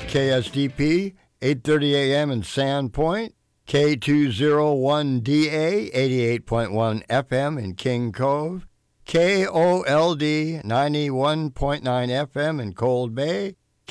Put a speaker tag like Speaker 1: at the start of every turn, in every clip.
Speaker 1: KSDP, 8:30 a.m. in Sandpoint, K201DA, 88.1 FM in King Cove, KOLD, 91.9 FM in Cold Bay,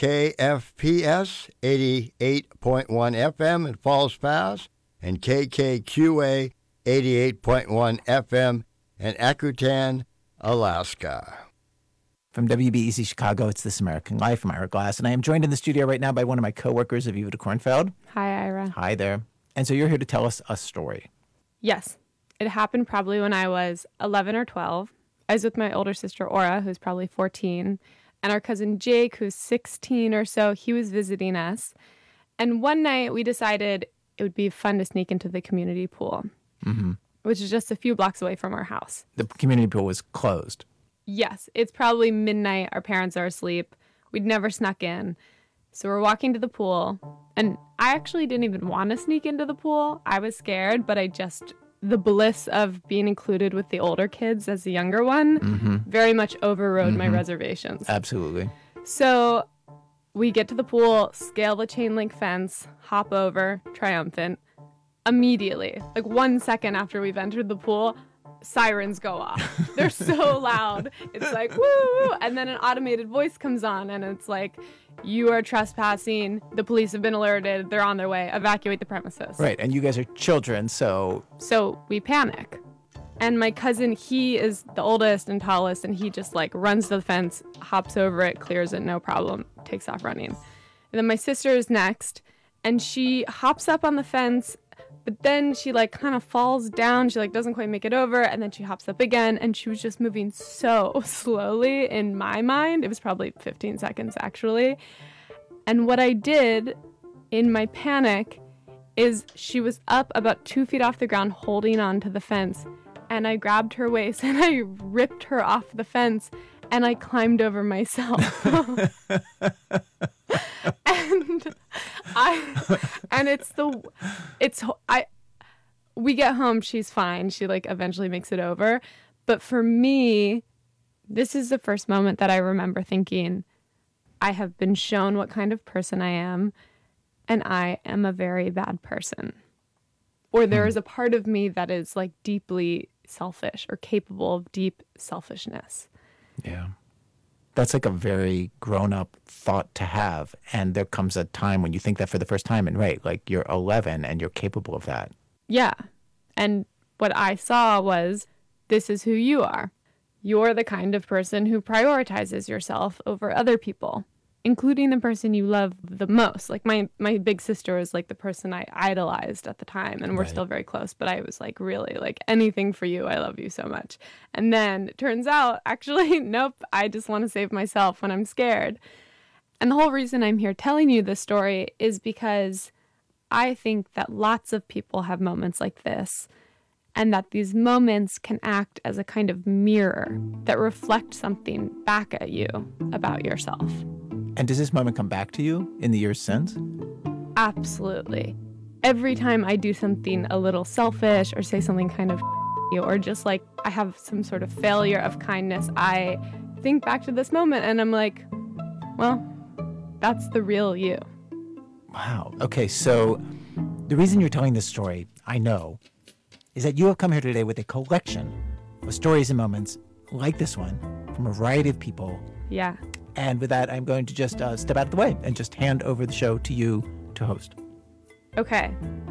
Speaker 1: KFPS, 88.1 FM in Falls Pass, and KKQA, 88.1 FM in Akutan, Alaska.
Speaker 2: From WBEZ Chicago, it's This American Life. I'm Ira Glass, and I am joined in the studio right now by one of my coworkers, Aviva de Kornfeld.
Speaker 3: Hi, Ira.
Speaker 2: Hi there. And so you're here to tell us a story.
Speaker 3: Yes. It happened probably when I was 11 or 12. I was with my older sister, Aura, who's probably 14, and our cousin Jake, who's 16 or so. He was visiting us. And one night we decided it would be fun to sneak into the community pool, which is just a few blocks away from our house.
Speaker 2: The community pool was closed.
Speaker 3: Yes, it's probably midnight. Our parents are asleep. We'd never snuck in. So we're walking to the pool. And I actually didn't even want to sneak into the pool. I was scared, but the bliss of being included with the older kids as the younger one very much overrode my reservations.
Speaker 2: Absolutely.
Speaker 3: So we get to the pool, scale the chain link fence, hop over, triumphant. Immediately, like 1 second after we've entered the pool, sirens go off. They're so loud. It's like, woo! And then an automated voice comes on and it's like, you are trespassing. The police have been alerted. They're on their way. Evacuate the premises.
Speaker 2: Right. And you guys are children, so
Speaker 3: we panic. And my cousin, he is the oldest and tallest, and he just like runs to the fence, hops over it, clears it, no problem, takes off running. And then my sister is next, and she hops up on the fence, but then she like kind of falls down. She like doesn't quite make it over, and then she hops up again, and she was just moving so slowly in my mind. It was probably 15 seconds actually. And what I did in my panic is she was up about 2 feet off the ground holding on to the fence, and I grabbed her waist and I ripped her off the fence and I climbed over myself. We get home, she's fine. She like eventually makes it over. But for me, this is the first moment that I remember thinking, I have been shown what kind of person I am, and I am a very bad person. Or there is a part of me that is like deeply selfish or capable of deep selfishness.
Speaker 2: yeah. That's like a very grown-up thought to have. And there comes a time when you think that for the first time, and right, like you're 11 and you're capable of that.
Speaker 3: Yeah. And what I saw was, this is who you are. You're the kind of person who prioritizes yourself over other people, including the person you love the most. Like my big sister was like the person I idolized at the time, and we're
Speaker 2: Right.
Speaker 3: still very close, but I was like, really, like anything for you. I love you so much. And then it turns out, actually, nope, I just want to save myself when I'm scared. And the whole reason I'm here telling you this story is because I think that lots of people have moments like this, and that these moments can act as a kind of mirror that reflect something back at you about yourself.
Speaker 2: And does this moment come back to you in the years since?
Speaker 3: Absolutely. Every time I do something a little selfish or say something kind of or just like I have some sort of failure of kindness, I think back to this moment and I'm like, well, that's the real you.
Speaker 2: Wow. Okay, so the reason you're telling this story, I know, is that you have come here today with a collection of stories and moments like this one from a variety of people.
Speaker 3: Yeah.
Speaker 2: And with that, I'm going to just step out of the way and just hand over the show to you to host.
Speaker 3: Okay.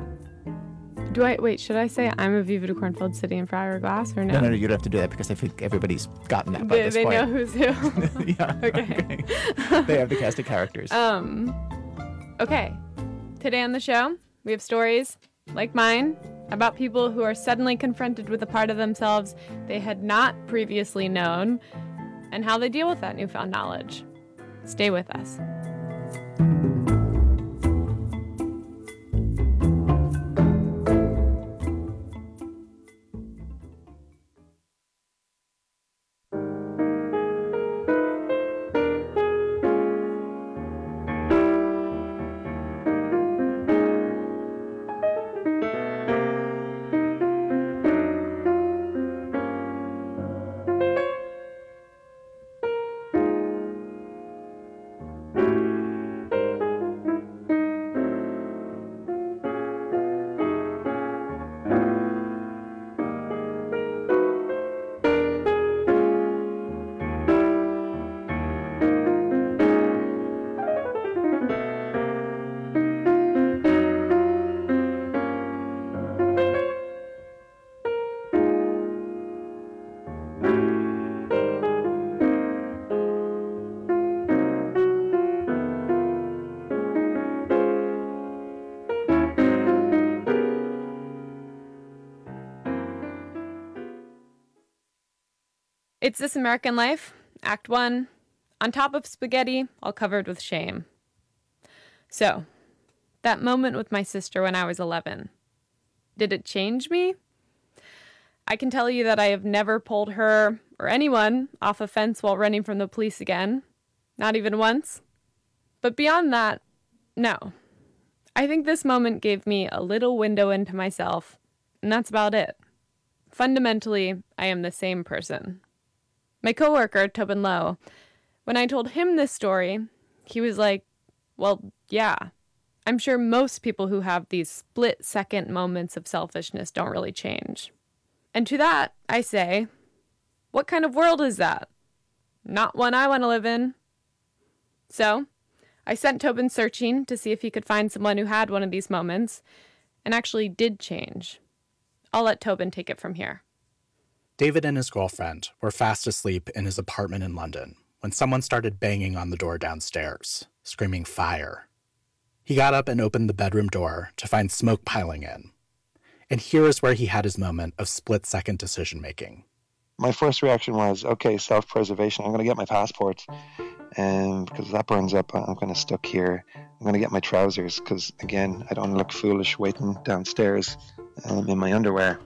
Speaker 3: Should I say I'm Aviva de Kornfeld sitting in Friar Glass or no?
Speaker 2: No, you don't have to do that because I think everybody's gotten that by this
Speaker 3: They
Speaker 2: point.
Speaker 3: know who's who.
Speaker 2: Yeah.
Speaker 3: Okay.
Speaker 2: They have the cast of characters.
Speaker 3: Okay. Today on the show, we have stories like mine about people who are suddenly confronted with a part of themselves they had not previously known and how they deal with that newfound knowledge. Stay with us. It's This American Life, Act 1, on top of spaghetti, all covered with shame. So, that moment with my sister when I was 11, did it change me? I can tell you that I have never pulled her or anyone off a fence while running from the police again. Not even once. But beyond that, no. I think this moment gave me a little window into myself, and that's about it. Fundamentally, I am the same person. My coworker, Tobin Lowe, when I told him this story, he was like, well, yeah. I'm sure most people who have these split-second moments of selfishness don't really change. And to that, I say, what kind of world is that? Not one I want to live in. So, I sent Tobin searching to see if he could find someone who had one of these moments, and actually did change. I'll let Tobin take it from here.
Speaker 4: David and his girlfriend were fast asleep in his apartment in London when someone started banging on the door downstairs, screaming fire. He got up and opened the bedroom door to find smoke piling in. And here is where he had his moment of split-second decision-making.
Speaker 5: My first reaction was, okay, self-preservation. I'm going to get my passport, and because that burns up, I'm kind of stuck here. I'm going to get my trousers because, again, I don't look foolish waiting downstairs in my underwear.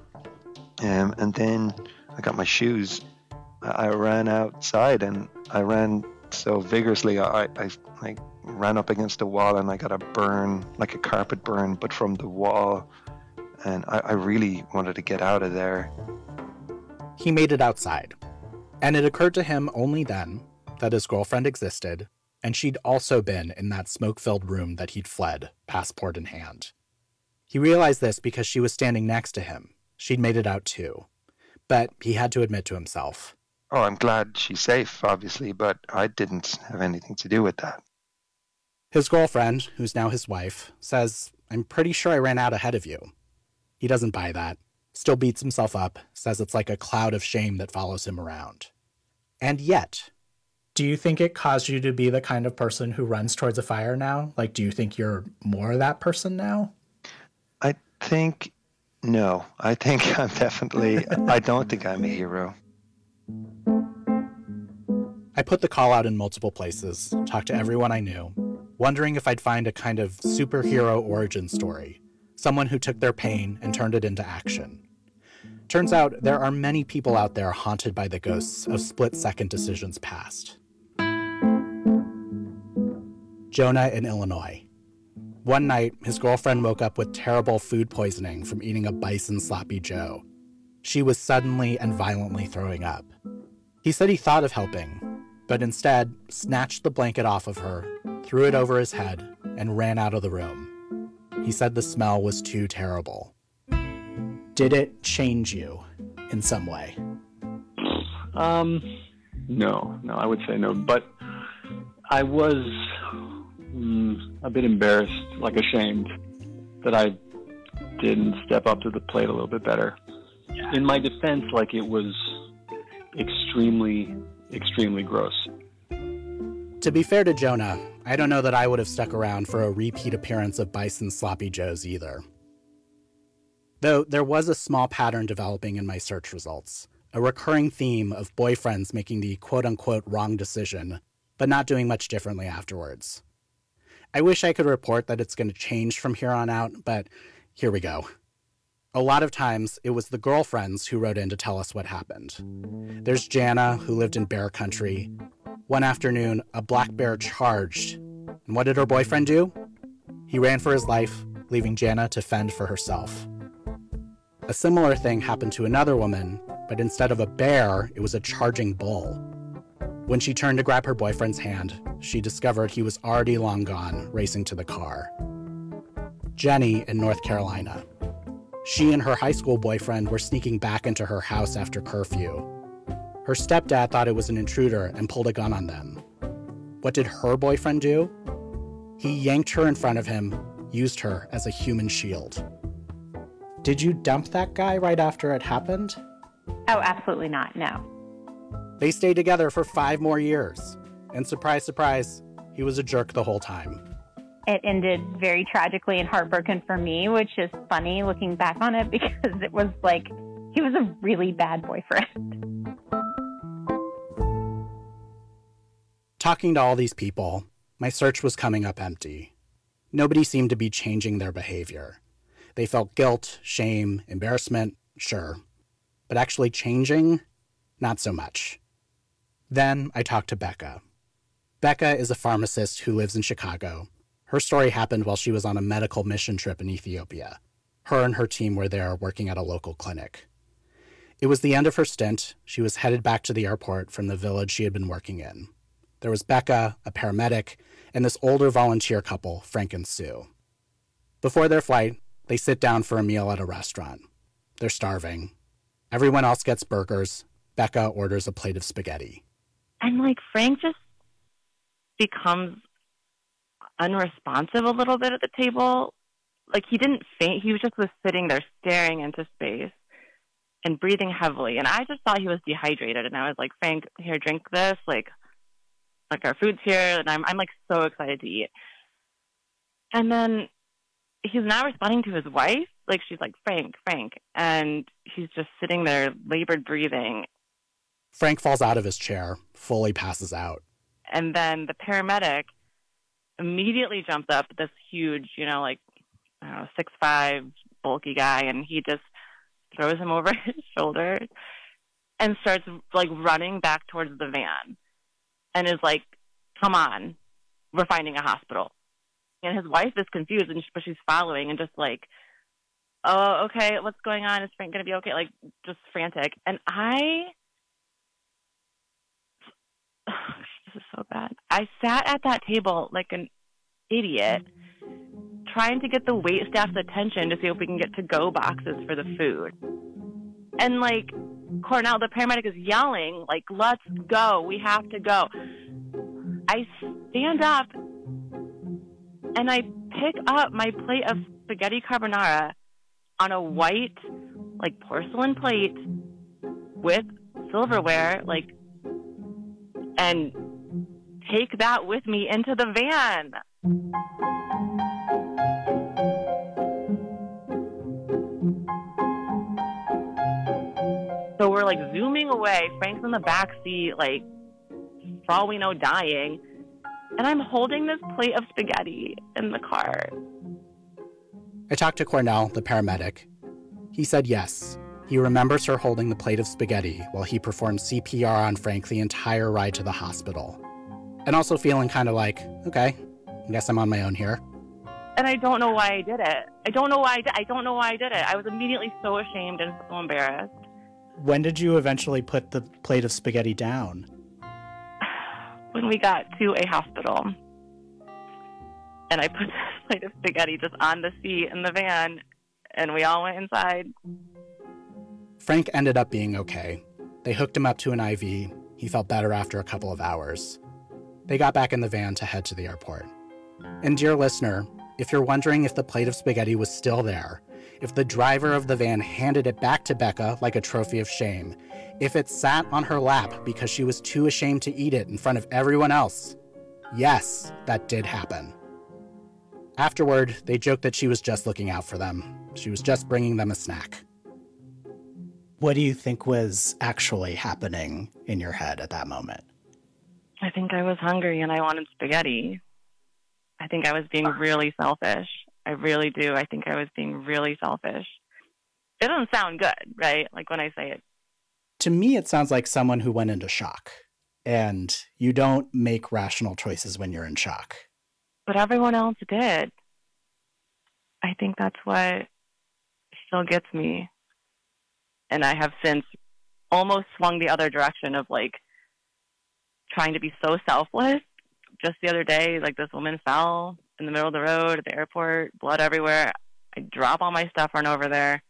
Speaker 5: And then I got my shoes. I ran outside, and I ran so vigorously, I ran up against a wall, and I got a burn, like a carpet burn, but from the wall. And I really wanted to get out of there.
Speaker 4: He made it outside, and it occurred to him only then that his girlfriend existed, and she'd also been in that smoke-filled room that he'd fled, passport in hand. He realized this because she was standing next to him. She'd made it out too. But he had to admit to himself.
Speaker 5: Oh, I'm glad she's safe, obviously, but I didn't have anything to do with that.
Speaker 4: His girlfriend, who's now his wife, says, I'm pretty sure I ran out ahead of you. He doesn't buy that, still beats himself up, says it's like a cloud of shame that follows him around. And yet, do you think it caused you to be the kind of person who runs towards a fire now? Like, do you think you're more that person now?
Speaker 5: I think, no. I think I'm definitely, I don't think I'm a hero.
Speaker 4: I put the call out in multiple places, talked to everyone I knew, wondering if I'd find a kind of superhero origin story. Someone who took their pain and turned it into action. Turns out there are many people out there haunted by the ghosts of split-second decisions past. Jonah in Illinois. One night, his girlfriend woke up with terrible food poisoning from eating a bison sloppy joe. She was suddenly and violently throwing up. He said he thought of helping, but instead snatched the blanket off of her, threw it over his head, and ran out of the room. He said the smell was too terrible. Did it change you in some way?
Speaker 6: No, I would say no. But I was a bit embarrassed, like ashamed, that I didn't step up to the plate a little bit better. Yeah. In my defense, like it was extremely, extremely gross.
Speaker 4: To be fair to Jonah, I don't know that I would have stuck around for a repeat appearance of Bison Sloppy Joes either. Though there was a small pattern developing in my search results, a recurring theme of boyfriends making the quote-unquote wrong decision, but not doing much differently afterwards. I wish I could report that it's going to change from here on out, but here we go. A lot of times, it was the girlfriends who wrote in to tell us what happened. There's Jana, who lived in bear country. One afternoon, a black bear charged. And what did her boyfriend do? He ran for his life, leaving Jana to fend for herself. A similar thing happened to another woman, but instead of a bear, it was a charging bull. When she turned to grab her boyfriend's hand, she discovered he was already long gone, racing to the car. Jenny in North Carolina. She and her high school boyfriend were sneaking back into her house after curfew. Her stepdad thought it was an intruder and pulled a gun on them. What did her boyfriend do? He yanked her in front of him, used her as a human shield. Did you dump that guy right after it happened?
Speaker 7: Oh, absolutely not, no.
Speaker 4: They stayed together for 5 more years. And surprise, surprise, he was a jerk the whole time.
Speaker 7: It ended very tragically and heartbroken for me, which is funny looking back on it because it was like, he was a really bad boyfriend.
Speaker 4: Talking to all these people, my search was coming up empty. Nobody seemed to be changing their behavior. They felt guilt, shame, embarrassment, sure. But actually changing? Not so much. Then I talked to Becca. Becca is a pharmacist who lives in Chicago. Her story happened while she was on a medical mission trip in Ethiopia. Her and her team were there working at a local clinic. It was the end of her stint. She was headed back to the airport from the village she had been working in. There was Becca, a paramedic, and this older volunteer couple, Frank and Sue. Before their flight, they sit down for a meal at a restaurant. They're starving. Everyone else gets burgers. Becca orders a plate of spaghetti.
Speaker 8: And Frank just becomes unresponsive a little bit at the table. He didn't faint. He just was sitting there staring into space and breathing heavily. And I just thought he was dehydrated. And I was like, Frank, here, drink this. Our food's here. And I'm so excited to eat. And then he's not responding to his wife. She's like, Frank. And he's just sitting there, labored breathing.
Speaker 4: Frank falls out of his chair, fully passes out.
Speaker 8: And then the paramedic immediately jumps up, this huge, 6'5", bulky guy, and he just throws him over his shoulder and starts running back towards the van and is like, come on, we're finding a hospital. And his wife is confused, but she's following and just oh, okay, what's going on? Is Frank going to be okay? Just frantic. And this is so bad. I sat at that table like an idiot, trying to get the wait staff's attention to see if we can get to-go boxes for the food. And Cornell, the paramedic, is yelling, let's go, we have to go. I stand up and I pick up my plate of spaghetti carbonara on a white, porcelain plate with silverware, and take that with me into the van. So we're zooming away. Frank's in the back seat, for all we know, dying. And I'm holding this plate of spaghetti in the car.
Speaker 4: I talked to Cornell, the paramedic. He said yes. He remembers her holding the plate of spaghetti while he performed CPR on Frank the entire ride to the hospital. And also feeling kind of okay, I guess I'm on my own here.
Speaker 8: And I don't know why I did it. I don't know why I did it. I was immediately so ashamed and so embarrassed.
Speaker 4: When did you eventually put the plate of spaghetti down?
Speaker 8: When we got to a hospital. And I put this plate of spaghetti just on the seat in the van, and we all went inside.
Speaker 4: Frank ended up being okay. They hooked him up to an IV. He felt better after a couple of hours. They got back in the van to head to the airport. And dear listener, if you're wondering if the plate of spaghetti was still there, if the driver of the van handed it back to Becca like a trophy of shame, if it sat on her lap because she was too ashamed to eat it in front of everyone else, yes, that did happen. Afterward, they joked that she was just looking out for them. She was just bringing them a snack. What do you think was actually happening in your head at that moment?
Speaker 8: I think I was hungry and I wanted spaghetti. I think I was being really selfish. I really do. I think I was being really selfish. It doesn't sound good, right? When I say it.
Speaker 4: To me, it sounds like someone who went into shock. And you don't make rational choices when you're in shock.
Speaker 8: But everyone else did. I think that's what still gets me. And I have since almost swung the other direction of trying to be so selfless. Just the other day, this woman fell in the middle of the road at the airport, blood everywhere. I drop all my stuff, run over there.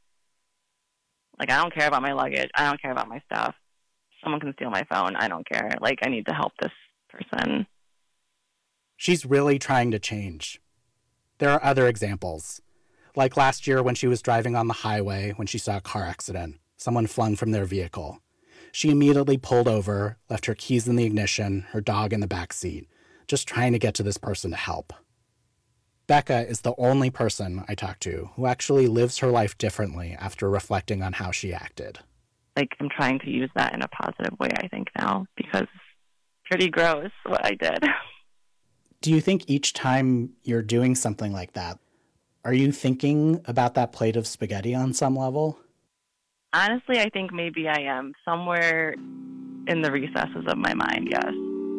Speaker 8: I don't care about my luggage. I don't care about my stuff. Someone can steal my phone. I don't care. I need to help this person.
Speaker 4: She's really trying to change. There are other examples. Last year when she was driving on the highway when she saw a car accident, someone flung from their vehicle. She immediately pulled over, left her keys in the ignition, her dog in the back seat, just trying to get to this person to help. Becca is the only person I talked to who actually lives her life differently after reflecting on how she acted.
Speaker 8: I'm trying to use that in a positive way, I think, now, because pretty gross what I did.
Speaker 4: Do you think each time you're doing something like that, are you thinking about that plate of spaghetti on some level?
Speaker 8: Honestly, I think maybe I am. Somewhere in the recesses of my mind, yes.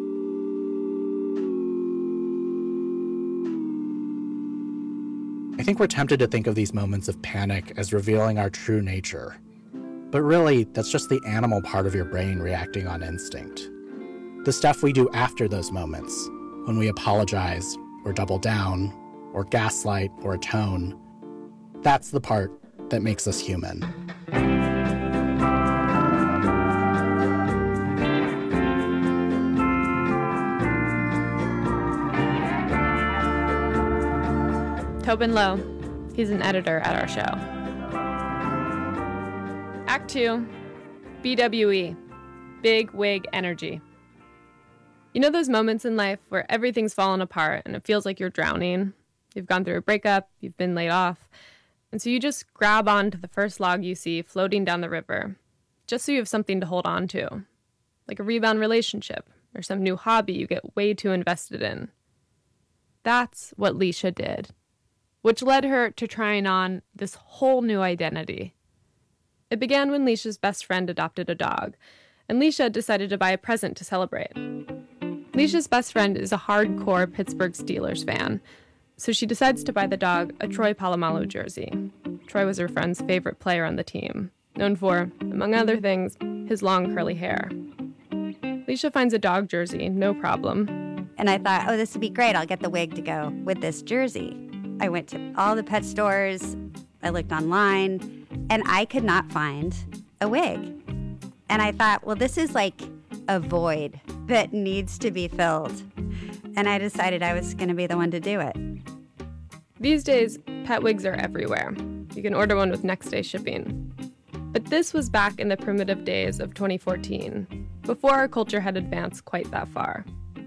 Speaker 4: I think we're tempted to think of these moments of panic as revealing our true nature. But really, that's just the animal part of your brain reacting on instinct. The stuff we do after those moments, when we apologize, or double down, or gaslight, or atone, that's the part that makes us human.
Speaker 3: Tobin Lowe. He's an editor at our show. Act 2, BWE, Big Wig Energy. You know those moments in life where everything's fallen apart and it feels like you're drowning? You've gone through a breakup, you've been laid off, and so you just grab onto the first log you see floating down the river, just so you have something to hold on to, like a rebound relationship or some new hobby you get way too invested in. That's what Leisha did, which led her to trying on this whole new identity. It began when Leisha's best friend adopted a dog, and Leisha decided to buy a present to celebrate. Leisha's best friend is a hardcore Pittsburgh Steelers fan, so she decides to buy the dog a Troy Polamalu jersey. Troy was her friend's favorite player on the team, known for, among other things, his long curly hair. Leisha finds a dog jersey, no problem.
Speaker 9: And I thought, oh, this would be great. I'll get the wig to go with this jersey. I went to all the pet stores, I looked online, and I could not find a wig. And I thought, well, this is like a void that needs to be filled. And I decided I was going to be the one to do it.
Speaker 3: These days, pet wigs are everywhere. You can order one with next day shipping. But this was back in the primitive days of 2014, before our culture had advanced quite that far.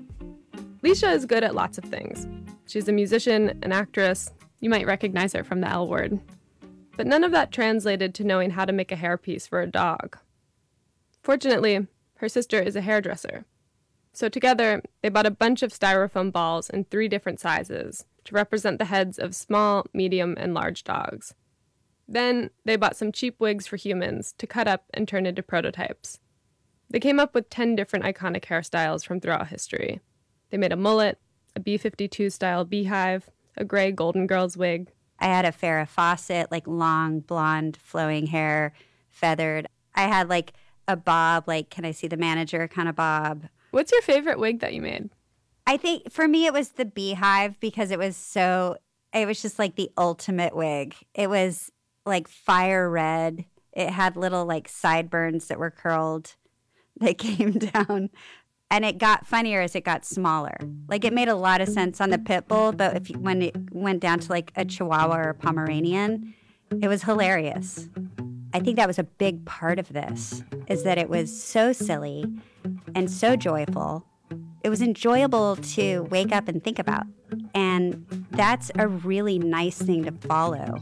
Speaker 3: Leisha is good at lots of things. She's a musician, an actress. You might recognize her from the L Word. But none of that translated to knowing how to make a hairpiece for a dog. Fortunately, her sister is a hairdresser. So together, they bought a bunch of styrofoam balls in 3 different sizes to represent the heads of small, medium, and large dogs. Then they bought some cheap wigs for humans to cut up and turn into prototypes. They came up with 10 different iconic hairstyles from throughout history. They made a mullet, a B-52-style beehive, a gray Golden Girls wig.
Speaker 9: I had a Farrah Fawcett, like long, blonde, flowing hair, feathered. I had like a bob, like can I see the manager kind of bob.
Speaker 3: What's your favorite wig that you made?
Speaker 9: I think for me it was the beehive because it was just like the ultimate wig. It was like fire red. It had little like sideburns that were curled that came down. And it got funnier as it got smaller. Like it made a lot of sense on the pit bull, but when it went down to like a Chihuahua or a Pomeranian, it was hilarious. I think that was a big part of this, is that it was so silly and so joyful. It was enjoyable to wake up and think about. And that's a really nice thing to follow.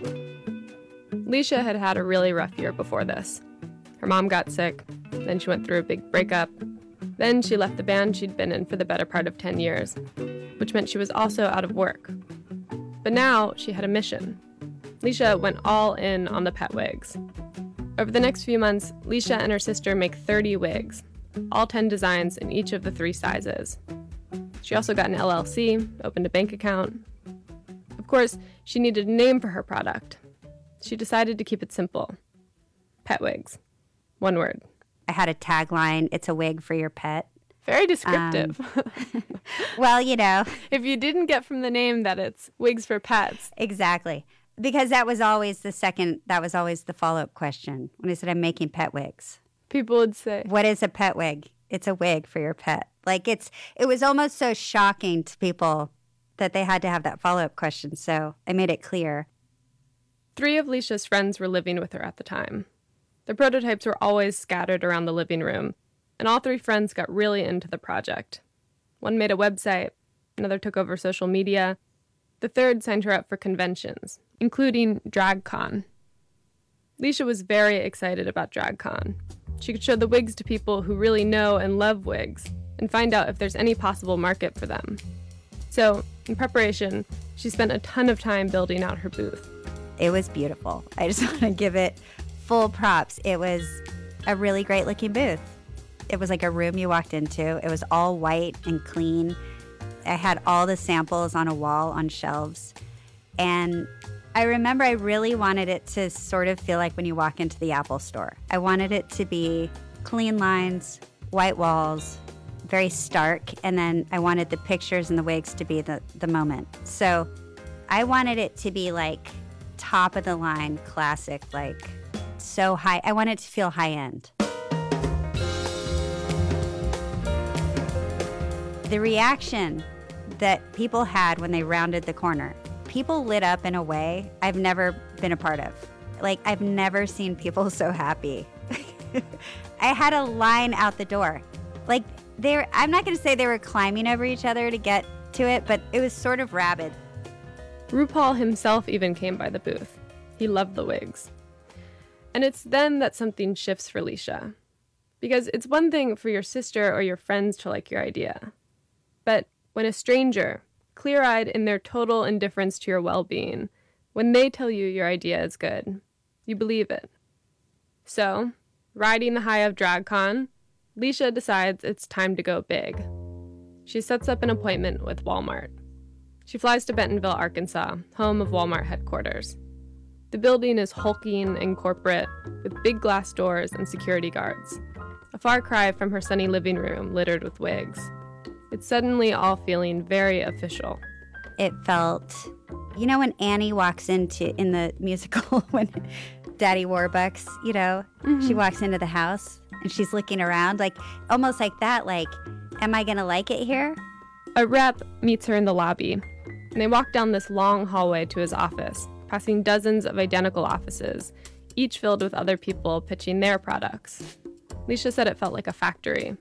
Speaker 3: Leisha had had a really rough year before this. Her mom got sick, then she went through a big breakup. Then she left the band she'd been in for the better part of 10 years, which meant she was also out of work. But now she had a mission. Leisha went all in on the pet wigs. Over the next few months, Leisha and her sister make 30 wigs, all 10 designs in each of the 3 sizes. She also got an LLC, opened a bank account. Of course, she needed a name for her product. She decided to keep it simple. Pet wigs. One word.
Speaker 9: I had a tagline, it's a wig for your pet.
Speaker 3: Very descriptive.
Speaker 9: Well, you know.
Speaker 3: If you didn't get from the name that it's wigs for pets.
Speaker 9: Exactly. Because that was always the follow-up question. When I said I'm making pet wigs.
Speaker 3: People would say,
Speaker 9: what is a pet wig? It's a wig for your pet. Like it was almost so shocking to people that they had to have that follow-up question. So I made it clear.
Speaker 3: 3 of Leisha's friends were living with her at the time. The prototypes were always scattered around the living room, and all 3 friends got really into the project. One made a website, another took over social media, the third signed her up for conventions, including DragCon. Leisha was very excited about DragCon. She could show the wigs to people who really know and love wigs, and find out if there's any possible market for them. So, in preparation, she spent a ton of time building out her booth.
Speaker 9: It was beautiful. I just want to give it full props. It was a really great looking booth. It was like a room you walked into. It was all white and clean. I had all the samples on a wall on shelves. And I remember I really wanted it to sort of feel like when you walk into the Apple store. I wanted it to be clean lines, white walls, very stark, and then I wanted the pictures and the wigs to be the moment. So I wanted it to be like top of the line, classic, like so high. I wanted it to feel high end. The reaction that people had when they rounded the corner, people lit up in a way I've never been a part of. Like, I've never seen people so happy. I had a line out the door. Like, I'm not going to say they were climbing over each other to get to it, but it was sort of rabid.
Speaker 3: RuPaul himself even came by the booth. He loved the wigs. And it's then that something shifts for Leisha. Because it's one thing for your sister or your friends to like your idea. But when a stranger, clear-eyed in their total indifference to your well-being, when they tell you your idea is good, you believe it. So, riding the high of DragCon, Leisha decides it's time to go big. She sets up an appointment with Walmart. She flies to Bentonville, Arkansas, home of Walmart headquarters. The building is hulking and corporate, with big glass doors and security guards, a far cry from her sunny living room littered with wigs. It's suddenly all feeling very official.
Speaker 9: It felt, you know, when Annie walks in the musical, when Daddy Warbucks, you know, she walks into the house and she's looking around, like almost like that, like, am I gonna like it here?
Speaker 3: A rep meets her in the lobby, and they walk down this long hallway to his office, passing dozens of identical offices, each filled with other people pitching their products. Leisha said it felt like a factory.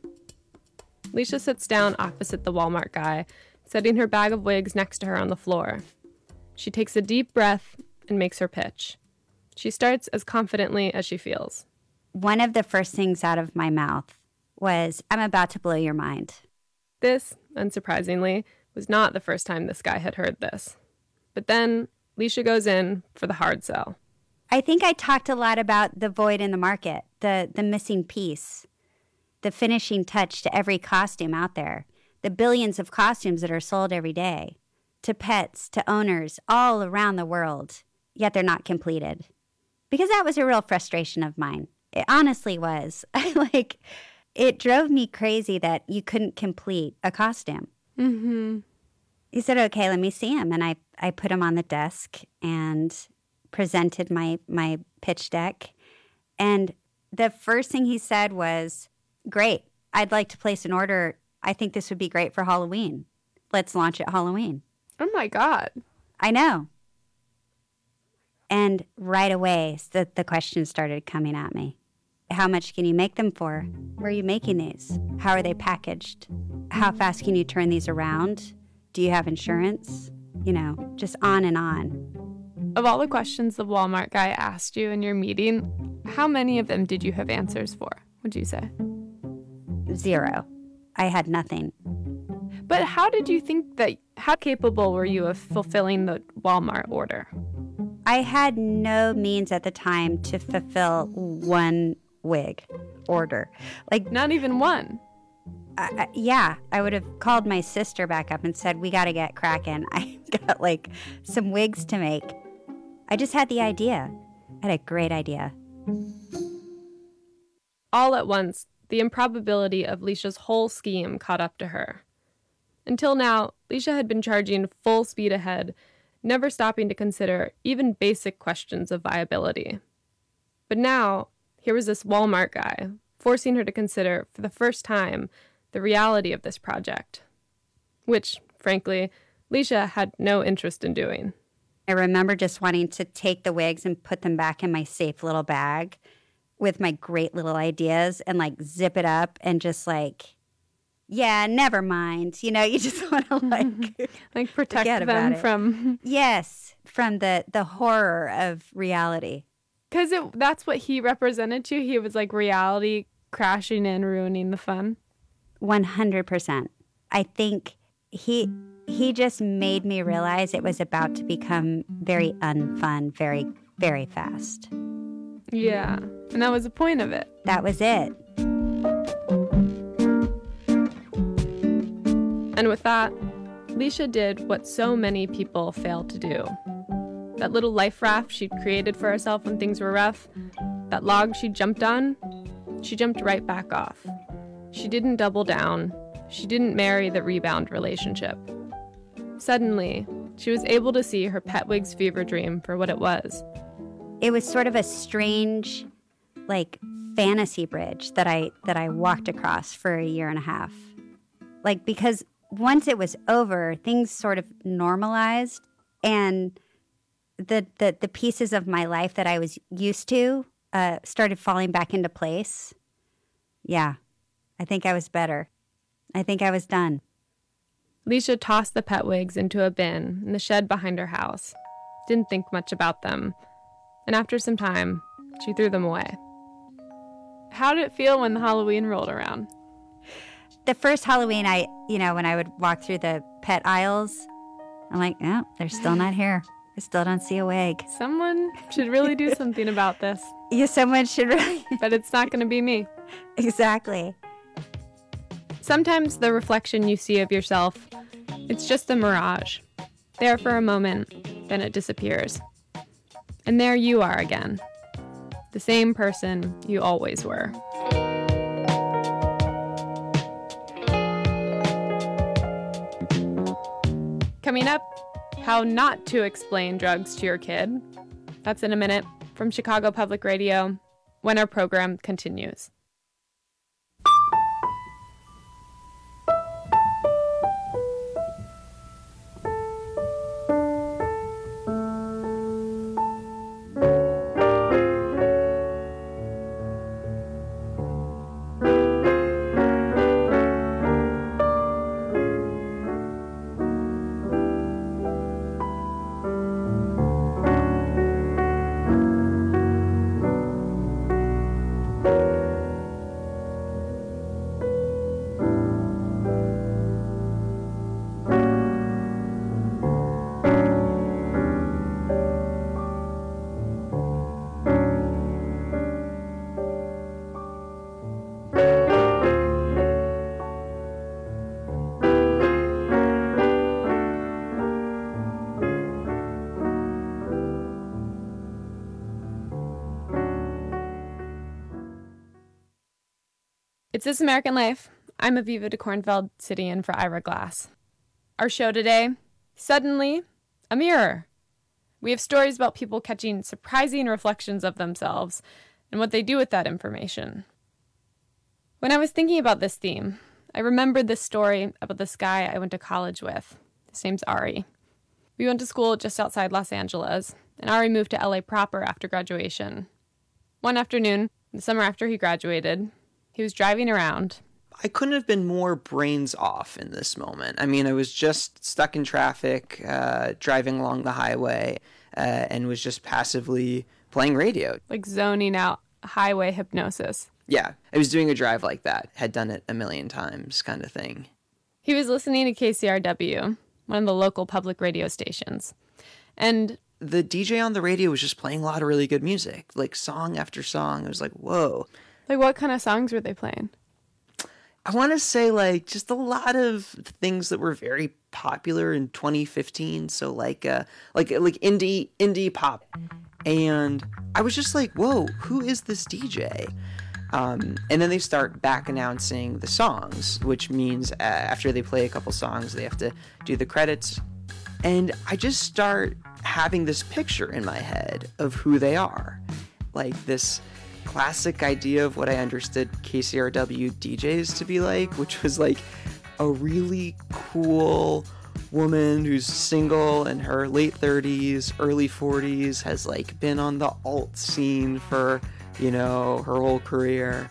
Speaker 3: Leisha sits down opposite the Walmart guy, setting her bag of wigs next to her on the floor. She takes a deep breath and makes her pitch. She starts as confidently as she feels.
Speaker 9: One of the first things out of my mouth was, I'm about to blow your mind.
Speaker 3: This, unsurprisingly, was not the first time this guy had heard this. But then Leisha goes in for the hard sell.
Speaker 9: I think I talked a lot about the void in the market, the missing piece, the finishing touch to every costume out there, the billions of costumes that are sold every day, to pets, to owners all around the world, yet they're not completed. Because that was a real frustration of mine. It honestly was. It drove me crazy that you couldn't complete a costume.
Speaker 3: Mm-hmm.
Speaker 9: He said, okay, let me see him. And I put him on the desk and presented my pitch deck. And the first thing he said was, great, I'd like to place an order. I think this would be great for Halloween. Let's launch at Halloween.
Speaker 3: Oh my God.
Speaker 9: I know. And right away, the questions started coming at me. How much can you make them for? Where are you making these? How are they packaged? How fast can you turn these around? Do you have insurance? You know, just on and on.
Speaker 3: Of all the questions the Walmart guy asked you in your meeting, how many of them did you have answers for, would you say?
Speaker 9: 0. I had nothing.
Speaker 3: But how capable were you of fulfilling the Walmart order?
Speaker 9: I had no means at the time to fulfill one wig order. Like,
Speaker 3: not even one?
Speaker 9: Yeah, I would have called my sister back up and said, we got to get cracking. I got some wigs to make. I just had the idea. I had a great idea.
Speaker 3: All at once, the improbability of Leisha's whole scheme caught up to her. Until now, Leisha had been charging full speed ahead, never stopping to consider even basic questions of viability. But now, here was this Walmart guy, forcing her to consider, for the first time, the reality of this project, which, frankly, Leisha had no interest in doing.
Speaker 9: I remember just wanting to take the wigs and put them back in my safe little bag with my great little ideas and zip it up and just yeah, never mind. You know, you just want to
Speaker 3: protect them from...
Speaker 9: Yes, from the horror of reality.
Speaker 3: Because that's what he represented to you. He was reality crashing in, ruining the fun.
Speaker 9: 100%. I think he just made me realize it was about to become very unfun very, very fast.
Speaker 3: Yeah, and that was the point of it.
Speaker 9: That was it.
Speaker 3: And with that, Leisha did what so many people fail to do. That little life raft she'd created for herself when things were rough, that log she jumped on, she jumped right back off. She didn't double down. She didn't marry the rebound relationship. Suddenly, she was able to see her pet wig's fever dream for what it was.
Speaker 9: It was sort of a strange, like, fantasy bridge that I walked across for a year and a half. Like, because once it was over, things sort of normalized, and the pieces of my life that I was used to started falling back into place. Yeah, I think I was better. I think I was done.
Speaker 3: Leisha tossed the pet wigs into a bin in the shed behind her house. Didn't think much about them. And after some time, she threw them away. How did it feel when the Halloween rolled around?
Speaker 9: The first Halloween, when I would walk through the pet aisles, I'm like, oh, they're still not here. I still don't see a wig.
Speaker 3: Someone should really do something about this.
Speaker 9: Yeah, someone should really.
Speaker 3: But it's not going to be me.
Speaker 9: Exactly.
Speaker 3: Sometimes the reflection you see of yourself, it's just a mirage. There for a moment, then it disappears. And there you are again. The same person you always were. Coming up, how not to explain drugs to your kid. That's in a minute from Chicago Public Radio when our program continues. It's This American Life. I'm Aviva de Kornfeld, sitting in for Ira Glass. Our show today, suddenly, a mirror. We have stories about people catching surprising reflections of themselves and what they do with that information. When I was thinking about this theme, I remembered this story about this guy I went to college with. His name's Ari. We went to school just outside Los Angeles, and Ari moved to LA proper after graduation. One afternoon, the summer after he graduated, he was driving around.
Speaker 10: I couldn't have been more brains off in this moment. I mean, I was just stuck in traffic, driving along the highway, and was just passively playing radio.
Speaker 3: Like zoning out, highway hypnosis.
Speaker 10: Yeah, I was doing a drive like that. Had done it a million times kind of thing.
Speaker 3: He was listening to KCRW, one of the local public radio stations. And
Speaker 10: the DJ on the radio was just playing a lot of really good music, like song after song. I was like, whoa.
Speaker 3: Like, what kind of songs were they playing?
Speaker 10: I want to say, like, just a lot of things that were very popular in 2015. So, like indie pop. And I was just like, whoa, who is this DJ? And then they start back announcing the songs, which means after they play a couple songs, they have to do the credits. And I just start having this picture in my head of who they are. Like this classic idea of what I understood KCRW DJs to be like, which was like a really cool woman who's single in her late 30s, early 40s, has like been on the alt scene for, you know, her whole career,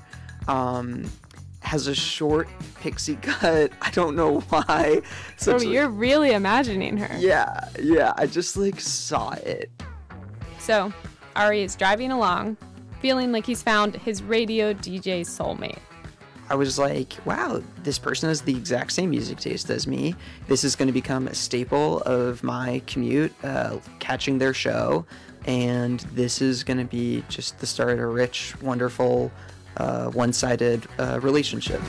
Speaker 10: has a short pixie cut. I don't know why.
Speaker 3: So you're really imagining her.
Speaker 10: Yeah, I just like saw it.
Speaker 3: So Ari is driving along, feeling like he's found his radio DJ soulmate.
Speaker 10: I was like, wow, this person has the exact same music taste as me. This is going to become a staple of my commute, catching their show. And this is going to be just the start of a rich, wonderful, one-sided relationship.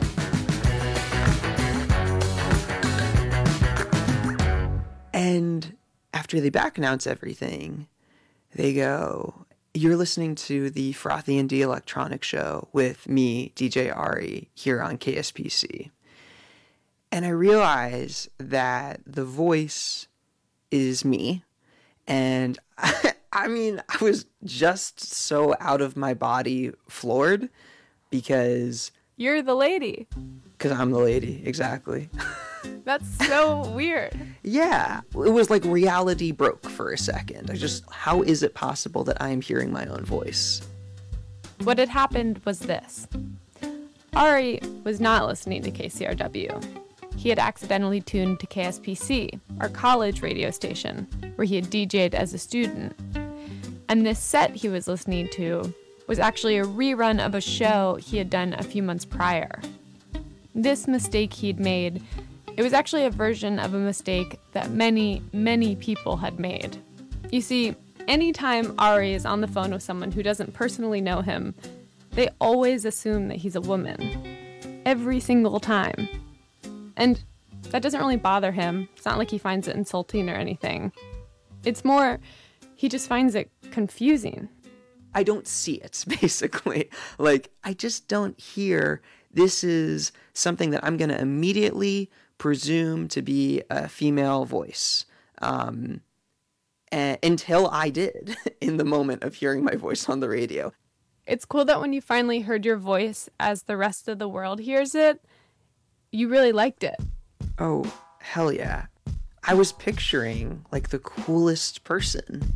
Speaker 10: And after they back announce everything, they go, you're listening to the Frothy Indie Electronic Show with me, DJ Ari, here on KSPC. And I realize that the voice is me. And I mean, I was just so out of my body floored because...
Speaker 3: You're the lady.
Speaker 10: Because I'm the lady, exactly.
Speaker 3: That's so weird.
Speaker 10: Yeah, it was like reality broke for a second. How is it possible that I am hearing my own voice?
Speaker 3: What had happened was this. Ari was not listening to KCRW. He had accidentally tuned to KSPC, our college radio station, where he had DJ'd as a student. And this set he was listening to was actually a rerun of a show he had done a few months prior. This mistake he'd made, it was actually a version of a mistake that many, many people had made. You see, anytime Ari is on the phone with someone who doesn't personally know him, they always assume that he's a woman. Every single time. And that doesn't really bother him. It's not like he finds it insulting or anything. It's more, he just finds it confusing.
Speaker 10: I don't see it, basically. Like, I just don't hear this is something that I'm going to immediately presume to be a female voice. Until I did in the moment of hearing my voice on the radio.
Speaker 3: It's cool that when you finally heard your voice as the rest of the world hears it, you really liked it.
Speaker 10: Oh, hell yeah. I was picturing, like, the coolest person.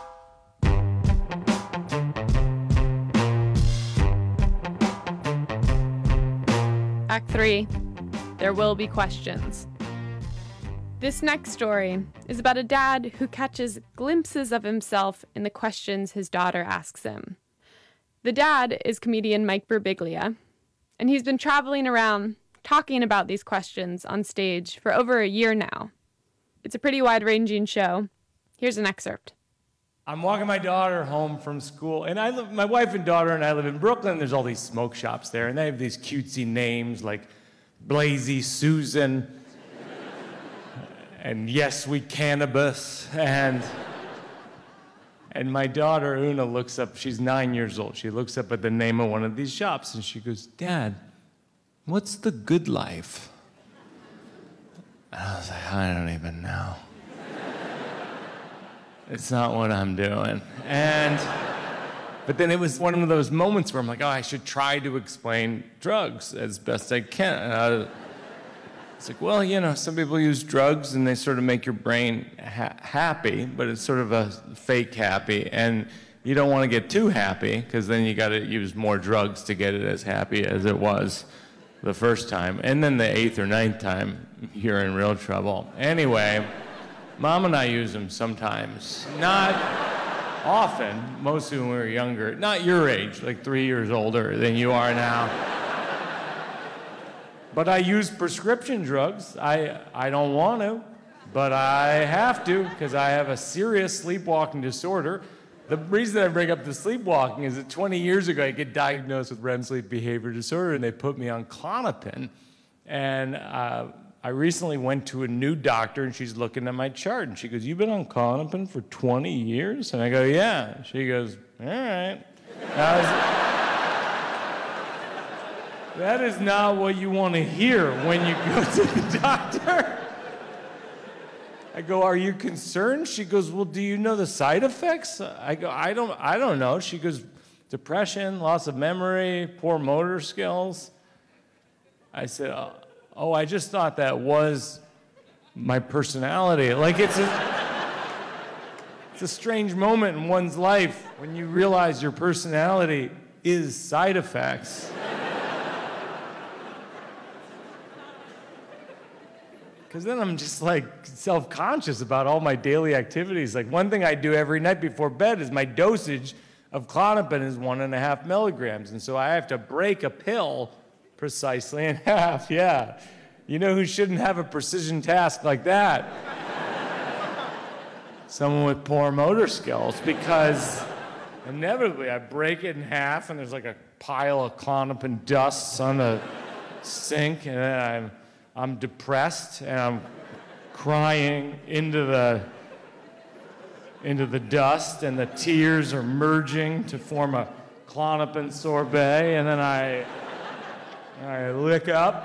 Speaker 3: Act 3, there will be questions. This next story is about a dad who catches glimpses of himself in the questions his daughter asks him. The dad is comedian Mike Birbiglia, and he's been traveling around talking about these questions on stage for over a year now. It's a pretty wide-ranging show. Here's an excerpt.
Speaker 11: I'm walking my daughter home from school, and my wife and daughter and I live in Brooklyn. There's all these smoke shops there, and they have these cutesy names like Blazy Susan, and Yes We Cannabis, and my daughter Una looks up, she's 9 years old, she looks up at the name of one of these shops, and she goes, Dad, what's the good life? And I was like, I don't even know. It's not what I'm doing. But then it was one of those moments where I'm like, oh, I should try to explain drugs as best I can. And it's like, well, you know, some people use drugs and they sort of make your brain happy, but it's sort of a fake happy. And you don't want to get too happy because then you got to use more drugs to get it as happy as it was the first time. And then the 8th or 9th time, you're in real trouble. Anyway, Mom and I use them sometimes. Not often, mostly when we were younger. Not your age, like 3 years older than you are now. But I use prescription drugs. I don't want to, but I have to because I have a serious sleepwalking disorder. The reason I bring up the sleepwalking is that 20 years ago I get diagnosed with REM sleep behavior disorder and they put me on Klonopin. And I recently went to a new doctor and she's looking at my chart and she goes, you've been on Klonopin for 20 years? And I go, yeah. She goes, all right. That is not what you want to hear when you go to the doctor. I go, are you concerned? She goes, well, do you know the side effects? I go, I don't know. She goes, depression, loss of memory, poor motor skills. I said, oh, I just thought that was my personality. Like, it's a strange moment in one's life when you realize your personality is side effects. Because then I'm just like self-conscious about all my daily activities. Like one thing I do every night before bed is my dosage of Klonopin is 1.5 milligrams. And so I have to break a pill precisely in half, yeah. You know who shouldn't have a precision task like that? Someone with poor motor skills, because inevitably I break it in half and there's like a pile of Klonopin dusts on the sink, and then I'm depressed and I'm crying into the dust, and the tears are merging to form a Klonopin sorbet, and then I lick up.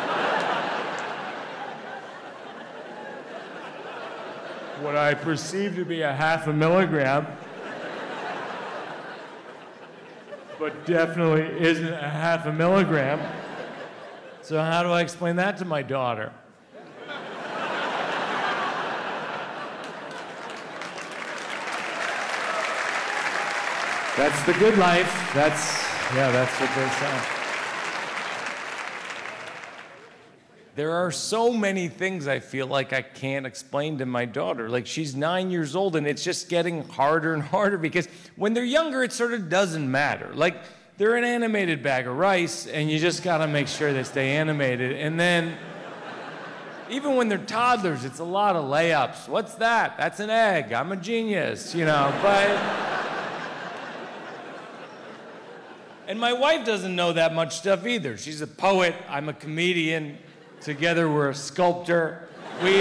Speaker 11: What I perceive to be a 0.5 milligram, but definitely isn't a 0.5 milligram. So how do I explain that to my daughter? That's the good life. That's what they say. There are so many things I feel like I can't explain to my daughter. Like, she's 9 years old and it's just getting harder and harder, because when they're younger, it sort of doesn't matter. Like, they're an animated bag of rice and you just gotta make sure they stay animated. And then, even when they're toddlers, it's a lot of layups. What's that? That's an egg. I'm a genius, but... And my wife doesn't know that much stuff either. She's a poet, I'm a comedian. Together we're a sculptor. We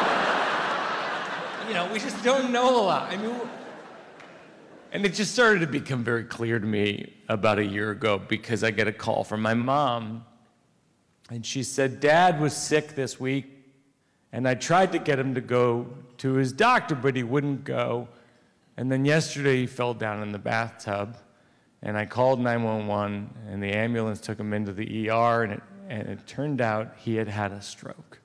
Speaker 11: just don't know a lot. And it just started to become very clear to me about a year ago, because I get a call from my mom, and she said, Dad was sick this week, and I tried to get him to go to his doctor, but he wouldn't go. And then yesterday he fell down in the bathtub, and I called 911, and the ambulance took him into the ER, and it turned out he had had a stroke.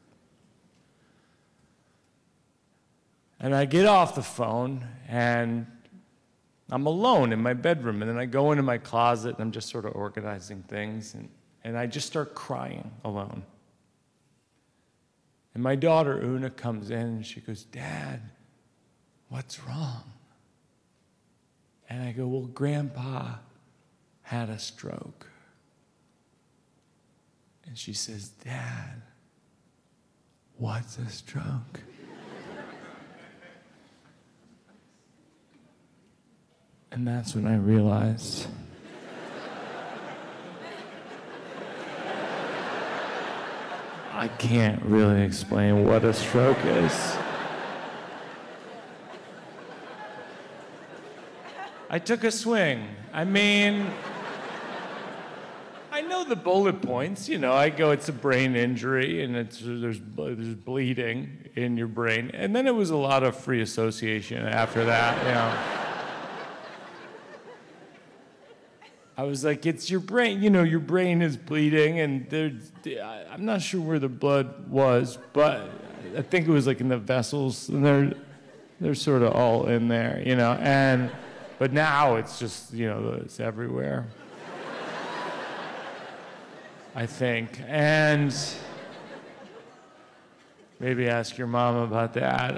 Speaker 11: And I get off the phone, and I'm alone in my bedroom, and then I go into my closet, and I'm just sort of organizing things, and I just start crying alone. And my daughter, Una, comes in, and she goes, Dad, what's wrong? And I go, well, Grandpa had a stroke. And she says, Dad, what's a stroke? And that's when I realized I can't really explain what a stroke is. I took a swing. I know the bullet points, I go, it's a brain injury, and there's bleeding in your brain. And then it was a lot of free association after that, I was like, it's your brain, your brain is bleeding, and I'm not sure where the blood was, but I think it was like in the vessels, and they're sort of all in there, but now it's just, it's everywhere. I think. And maybe ask your mom about that.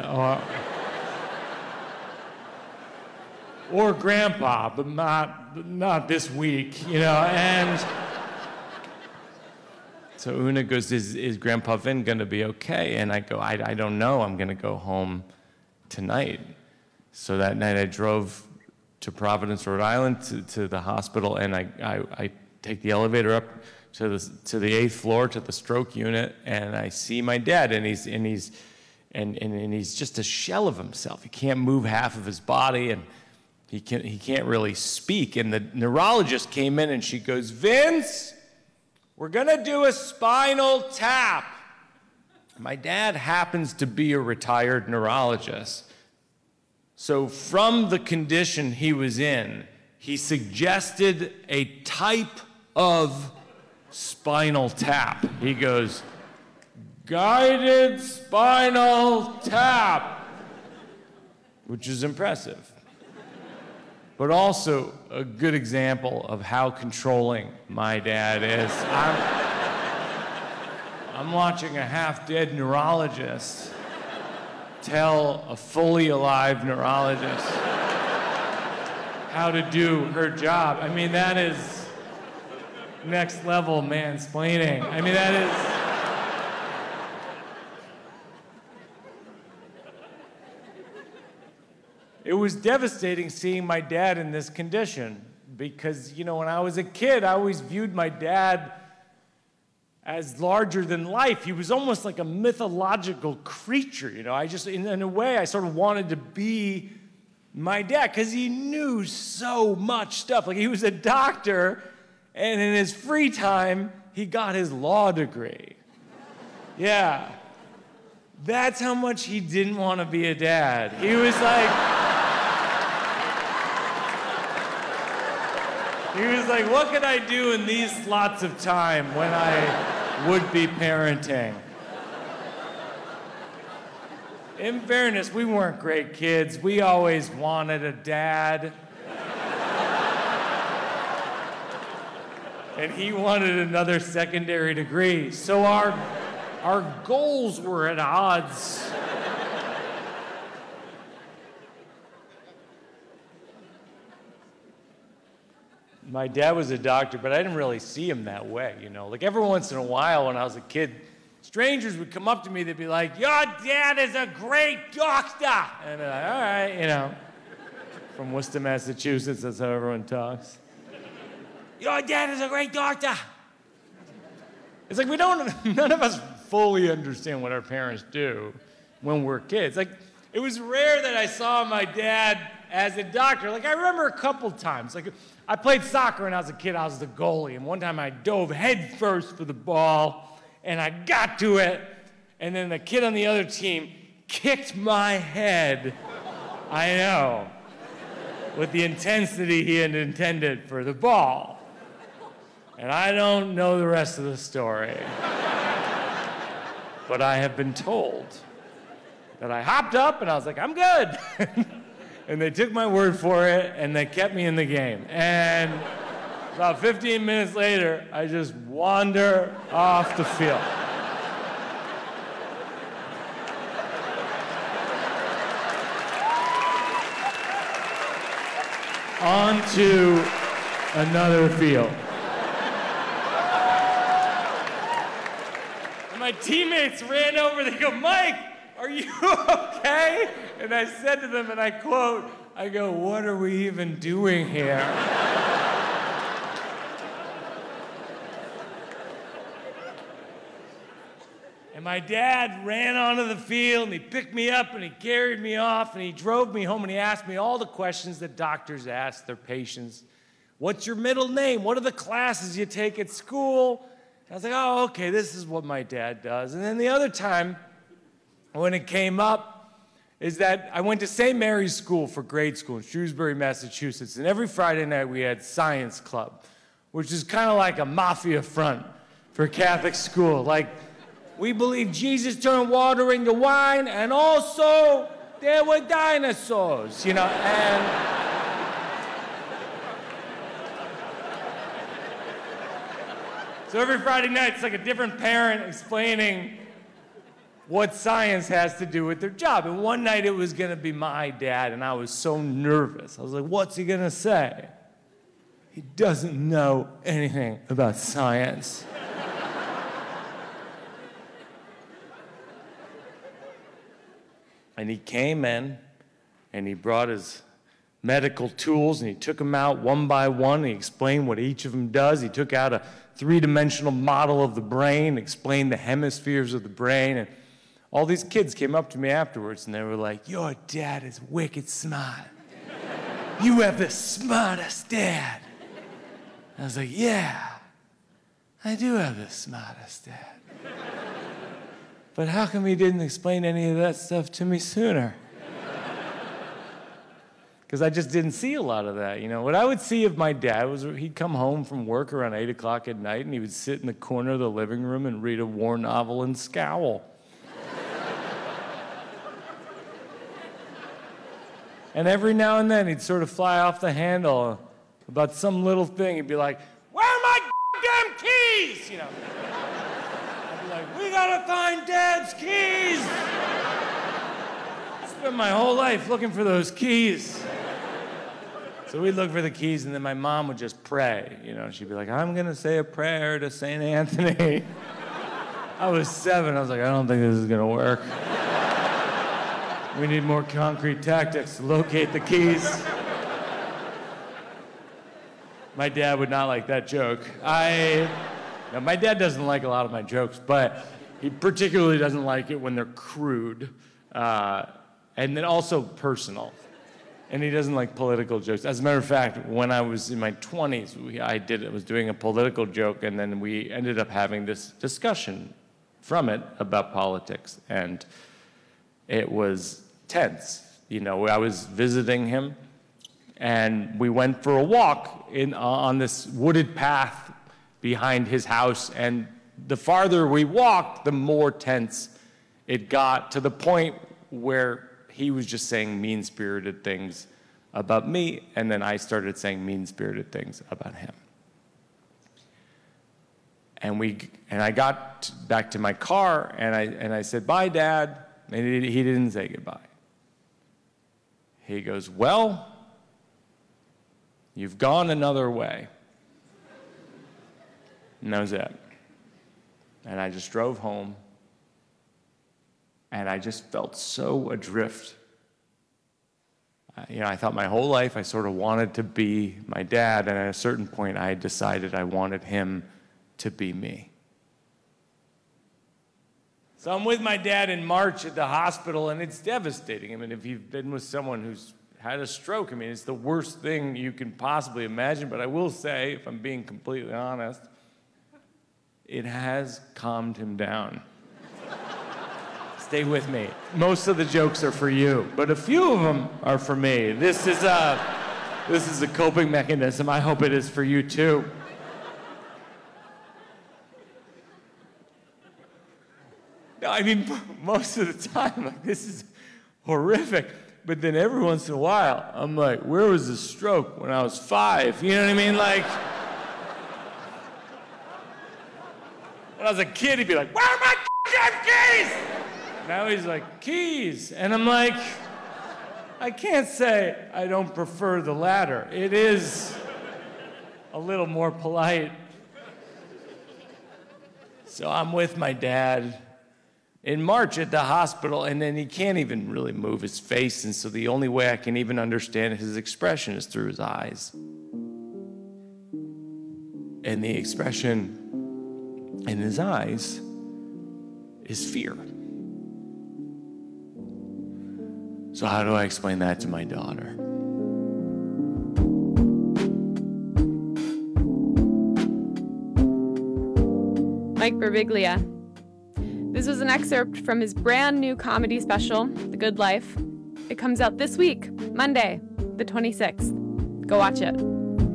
Speaker 11: Or grandpa, but not this week, And so Una goes, is Grandpa Vin gonna be okay? And I go, I don't know, I'm gonna go home tonight. So that night I drove to Providence, Rhode Island, to the hospital, and I take the elevator up to the 8th floor to the stroke unit, and I see my dad, and he's just a shell of himself. He can't move half of his body, and he can't really speak. And the neurologist came in, and she goes, Vince, we're gonna do a spinal tap. My dad happens to be a retired neurologist. So from the condition he was in, he suggested a type of spinal tap. He goes, guided spinal tap, which is impressive, but also a good example of how controlling my dad is. I'm watching a half-dead neurologist tell a fully alive neurologist how to do her job. next level mansplaining. I mean, that is... It was devastating seeing my dad in this condition because, you know, when I was a kid, I always viewed my dad as larger than life. He was almost like a mythological creature, you know. I just, in a way, I sort of wanted to be my dad because he knew so much stuff. Like, he was a doctor, and in his free time, he got his law degree. Yeah. That's how much he didn't want to be a dad. He was like, what can I do in these slots of time when I would be parenting? In fairness, we weren't great kids. We always wanted a dad. And he wanted another secondary degree. So our goals were at odds. My dad was a doctor, but I didn't really see him that way, you know. Like, every once in a while when I was a kid, strangers would come up to me, they'd be like, your dad is a great doctor. And I'd be like, all right, you know. From Worcester, Massachusetts, that's how everyone talks. Your dad is a great doctor. It's like none of us fully understand what our parents do when we're kids. Like, it was rare that I saw my dad as a doctor. Like, I remember a couple times. Like, I played soccer when I was a kid. I was the goalie. And one time I dove head first for the ball, and I got to it, and then the kid on the other team kicked my head. I know. With the intensity he had intended for the ball. And I don't know the rest of the story. But I have been told that I hopped up and I was like, I'm good. And they took my word for it and they kept me in the game. And about 15 minutes later, I just wander off the field. Onto another field. And my teammates ran over, they go, Mike, are you okay? And I said to them, and I quote, I go, what are we even doing here? And my dad ran onto the field, and he picked me up, and he carried me off, and he drove me home, and he asked me all the questions that doctors ask their patients. What's your middle name? What are the classes you take at school? And I was like, oh, okay, this is what my dad does. And then the other time, when it came up, is that I went to St. Mary's School for grade school in Shrewsbury, Massachusetts, and every Friday night we had science club, which is kind of like a mafia front for Catholic school. Like, we believe Jesus turned water into wine, and also there were dinosaurs, you know, and... So every Friday night, it's like a different parent explaining what science has to do with their job. And one night it was gonna be my dad, and I was so nervous. I was like, what's he gonna say? He doesn't know anything about science. And he came in, and he brought his medical tools, and he took them out one by one, and he explained what each of them does. He took out a three-dimensional model of the brain, explained the hemispheres of the brain, and all these kids came up to me afterwards, and they were like, your dad is wicked smart. You have the smartest dad. I was like, yeah, I do have the smartest dad. But how come he didn't explain any of that stuff to me sooner? Because I just didn't see a lot of that, you know. What I would see of my dad was he'd come home from work around 8 o'clock at night, and he would sit in the corner of the living room and read a war novel and scowl. And every now and then, he'd sort of fly off the handle about some little thing. He'd be like, where are my damn keys? You know. I'd be like, we gotta find Dad's keys. I spent my whole life looking for those keys. So we'd look for the keys, and then my mom would just pray. You know, she'd be like, I'm going to say a prayer to St. Anthony. I was 7. I was like, I don't think this is going to work. We need more concrete tactics to locate the keys. My dad would not like that joke. Now, my dad doesn't like a lot of my jokes, but he particularly doesn't like it when they're crude, and then also personal. And he doesn't like political jokes. As a matter of fact, when I was in my 20s, I was doing a political joke, and then we ended up having this discussion from it about politics, and it was tense. You know, I was visiting him, and we went for a walk on this wooded path behind his house, and the farther we walked, the more tense it got, to the point where he was just saying mean-spirited things about me, and then I started saying mean-spirited things about him. And I got back to my car, and I said, bye, Dad, and he didn't say goodbye. He goes, well, you've gone another way. And that was it. And I just drove home, and I just felt so adrift. I thought my whole life I sort of wanted to be my dad, and at a certain point I decided I wanted him to be me. So I'm with my dad in March at the hospital, and it's devastating. I mean, if you've been with someone who's had a stroke, I mean, it's the worst thing you can possibly imagine, but I will say, if I'm being completely honest, it has calmed him down. Stay with me. Most of the jokes are for you, but a few of them are for me. This is a coping mechanism. I hope it is for you too. No, I mean, most of the time, like, this is horrific. But then every once in a while, I'm like, where was the stroke when I was 5? You know what I mean? Like, when I was a kid, he'd be like, where are my keys? Now he's like, keys. And I'm like, I can't say I don't prefer the latter. It is a little more polite. So I'm with my dad in March at the hospital, and then he can't even really move his face, and so the only way I can even understand his expression is through his eyes. And the expression in his eyes is fear. So how do I explain that to my daughter?
Speaker 3: Mike Birbiglia. This was an excerpt from his brand new comedy special, The Good Life. It comes out this week, Monday, the 26th. Go watch it.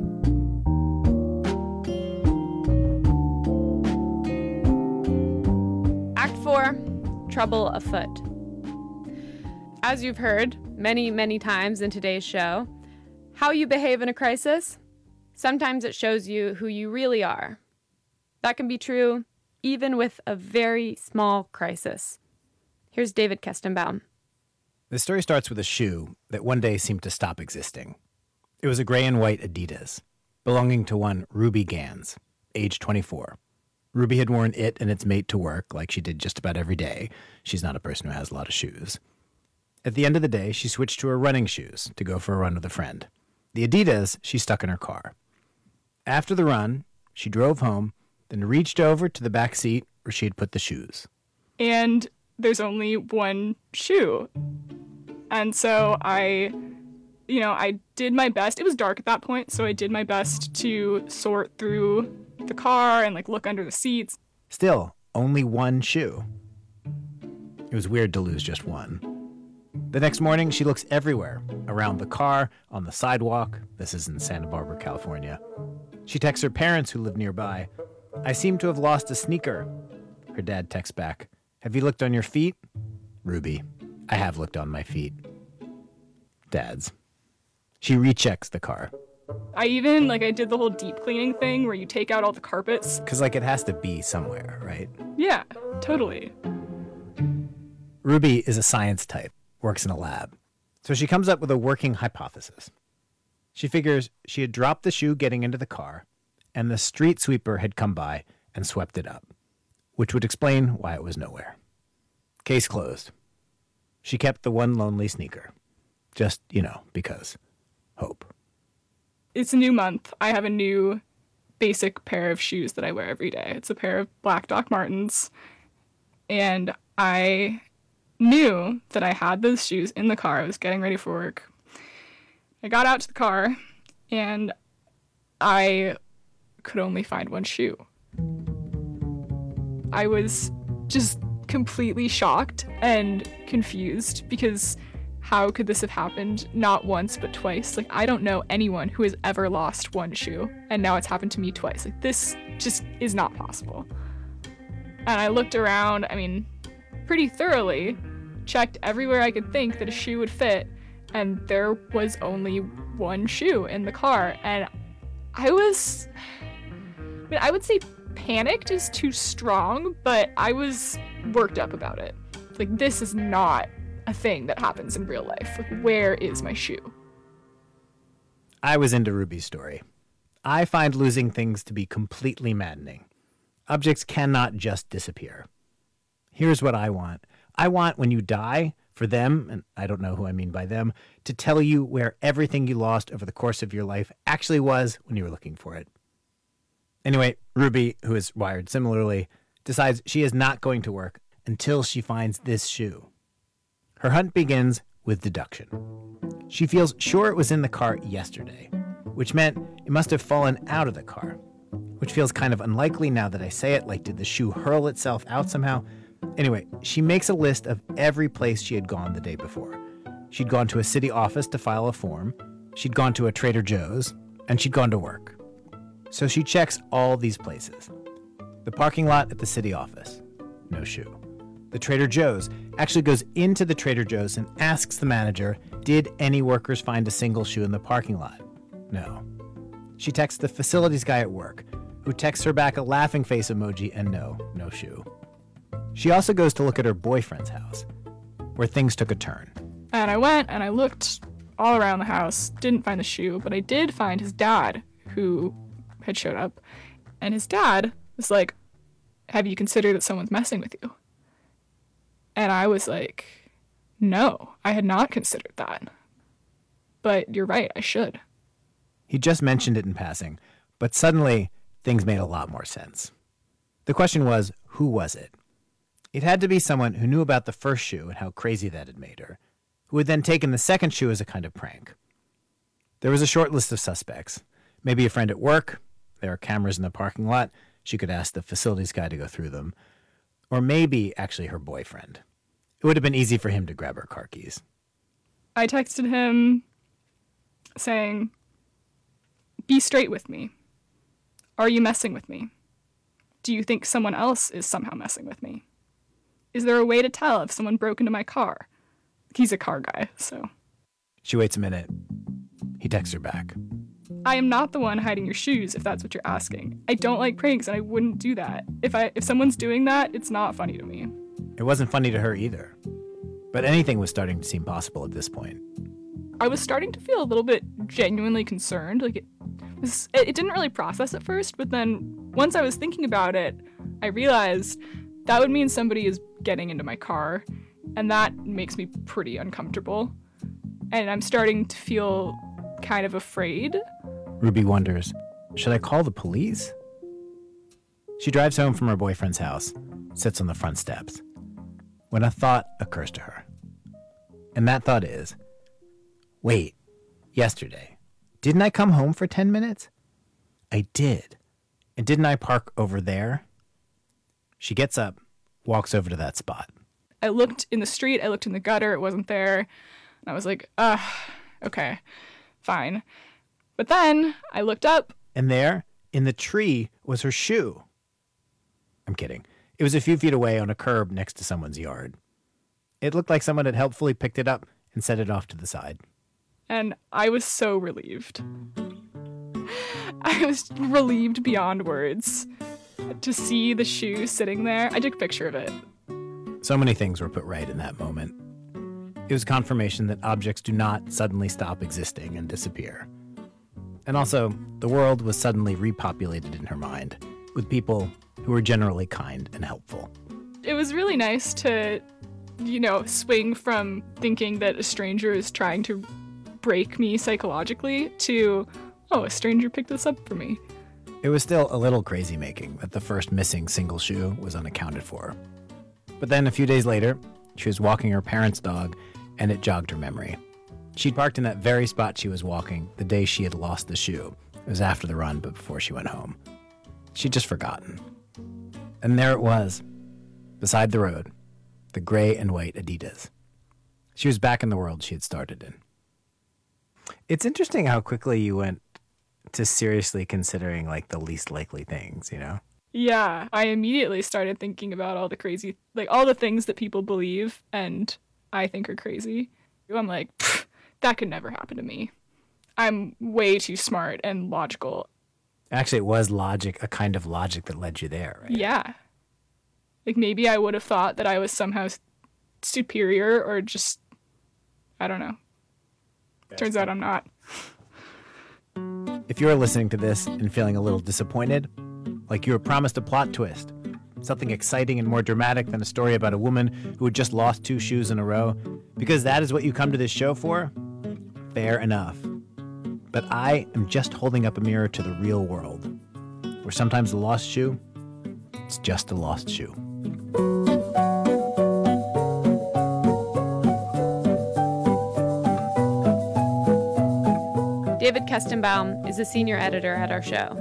Speaker 3: Act 4, Trouble Afoot. As you've heard many, many times in today's show, how you behave in a crisis, sometimes it shows you who you really are. That can be true even with a very small crisis. Here's David Kestenbaum.
Speaker 2: The story starts with a shoe that one day seemed to stop existing. It was a gray and white Adidas, belonging to one Ruby Gans, age 24. Ruby had worn it and its mate to work like she did just about every day. She's not a person who has a lot of shoes. At the end of the day, she switched to her running shoes to go for a run with a friend. The Adidas she stuck in her car. After the run, she drove home, then reached over to the back seat where she had put the shoes.
Speaker 12: And there's only one shoe. And so I did my best. It was dark at that point, so I did my best to sort through the car and look under the seats.
Speaker 2: Still, only one shoe. It was weird to lose just one. The next morning, she looks everywhere, around the car, on the sidewalk. This is in Santa Barbara, California. She texts her parents who live nearby. I seem to have lost a sneaker. Her dad texts back, have you looked on your feet? Ruby, I have looked on my feet. Dad's. She rechecks the car.
Speaker 12: I even, I did the whole deep cleaning thing where you take out all the carpets.
Speaker 2: Because, it has to be somewhere, right?
Speaker 12: Yeah, totally.
Speaker 2: Ruby is a science type, works in a lab. So she comes up with a working hypothesis. She figures she had dropped the shoe getting into the car, and the street sweeper had come by and swept it up, which would explain why it was nowhere. Case closed. She kept the one lonely sneaker. Just, because. Hope.
Speaker 12: It's a new month. I have a new basic pair of shoes that I wear every day. It's a pair of black Doc Martens. And I knew that I had those shoes in the car. I was getting ready for work. I got out to the car, and I could only find one shoe. I was just completely shocked and confused because how could this have happened not once but twice? Like, I don't know anyone who has ever lost one shoe, and now it's happened to me twice. Like, this just is not possible. And I looked around, pretty thoroughly, checked everywhere I could think that a shoe would fit, and there was only one shoe in the car. And I would say panicked is too strong, but I was worked up about it. Like, this is not a thing that happens in real life. Like, where is my shoe?
Speaker 2: I was into Ruby's story. I find losing things to be completely maddening. Objects cannot just disappear. Here's what I want. I want, when you die, for them, and I don't know who I mean by them, to tell you where everything you lost over the course of your life actually was when you were looking for it. Anyway, Ruby, who is wired similarly, decides she is not going to work until she finds this shoe. Her hunt begins with deduction. She feels sure it was in the car yesterday, which meant it must have fallen out of the car, which feels kind of unlikely now that I say it. Like, did the shoe hurl itself out somehow? Anyway, she makes a list of every place she had gone the day before. She'd gone to a city office to file a form, she'd gone to a Trader Joe's, and she'd gone to work. So she checks all these places. The parking lot at the city office, no shoe. The Trader Joe's, actually goes into the Trader Joe's and asks the manager, did any workers find a single shoe in the parking lot? No. She texts the facilities guy at work, who texts her back a laughing face emoji, and no shoe. She also goes to look at her boyfriend's house, where things took a turn.
Speaker 12: And I went and I looked all around the house, didn't find the shoe, but I did find his dad, who had showed up. And his dad was like, have you considered that someone's messing with you? And I was like, no, I had not considered that. But you're right, I should.
Speaker 2: He just mentioned it in passing, but suddenly things made a lot more sense. The question was, who was it? It had to be someone who knew about the first shoe and how crazy that had made her, who had then taken the second shoe as a kind of prank. There was a short list of suspects. Maybe a friend at work. There are cameras in the parking lot. She could ask the facilities guy to go through them. Or maybe actually her boyfriend. It would have been easy for him to grab her car keys.
Speaker 12: I texted him saying, be straight with me. Are you messing with me? Do you think someone else is somehow messing with me? Is there a way to tell if someone broke into my car? He's a car guy, so.
Speaker 2: She waits a minute. He texts her back.
Speaker 12: I am not the one hiding your shoes, if that's what you're asking. I don't like pranks, and I wouldn't do that. If someone's doing that, it's not funny to me.
Speaker 2: It wasn't funny to her either. But anything was starting to seem possible at this point.
Speaker 12: I was starting to feel a little bit genuinely concerned. Like, it didn't really process at first, but then once I was thinking about it, I realized that would mean somebody is getting into my car, and that makes me pretty uncomfortable. And I'm starting to feel kind of afraid.
Speaker 2: Ruby wonders, should I call the police? She drives home from her boyfriend's house, sits on the front steps, when a thought occurs to her. And that thought is, wait, yesterday, didn't I come home for 10 minutes? I did. And didn't I park over there? She gets up, walks over to that spot.
Speaker 12: I looked in the street, I looked in the gutter, it wasn't there. And I was like, okay, fine. But then I looked up.
Speaker 2: And there, in the tree, was her shoe. I'm kidding. It was a few feet away on a curb next to someone's yard. It looked like someone had helpfully picked it up and set it off to the side.
Speaker 12: And I was so relieved. I was relieved beyond words to see the shoe sitting there. I took a picture of it.
Speaker 2: So many things were put right in that moment. It was confirmation that objects do not suddenly stop existing and disappear. And also, the world was suddenly repopulated in her mind with people who were generally kind and helpful.
Speaker 12: It was really nice to, swing from thinking that a stranger is trying to break me psychologically to, oh, a stranger picked this up for me.
Speaker 2: It was still a little crazy making that the first missing single shoe was unaccounted for. But then a few days later, she was walking her parents' dog, and it jogged her memory. She'd parked in that very spot she was walking the day she had lost the shoe. It was after the run, but before she went home. She'd just forgotten. And there it was, beside the road, the gray and white Adidas. She was back in the world she had started in. It's interesting how quickly you went to seriously considering like the least likely things,
Speaker 12: Yeah, I immediately started thinking about all the crazy, all the things that people believe and I think are crazy. I'm like, that could never happen to me. I'm way too smart and logical.
Speaker 2: Actually, it was logic, a kind of logic that led you there, right?
Speaker 12: Yeah. Maybe I would have thought that I was somehow superior or just, I don't know. Turns out I'm not.
Speaker 2: If you're listening to this and feeling a little disappointed, like you were promised a plot twist, something exciting and more dramatic than a story about a woman who had just lost 2 shoes in a row, because that is what you come to this show for, fair enough. But I am just holding up a mirror to the real world, where sometimes the lost shoe, it's just a lost shoe.
Speaker 3: David Kestenbaum is a senior editor at our show.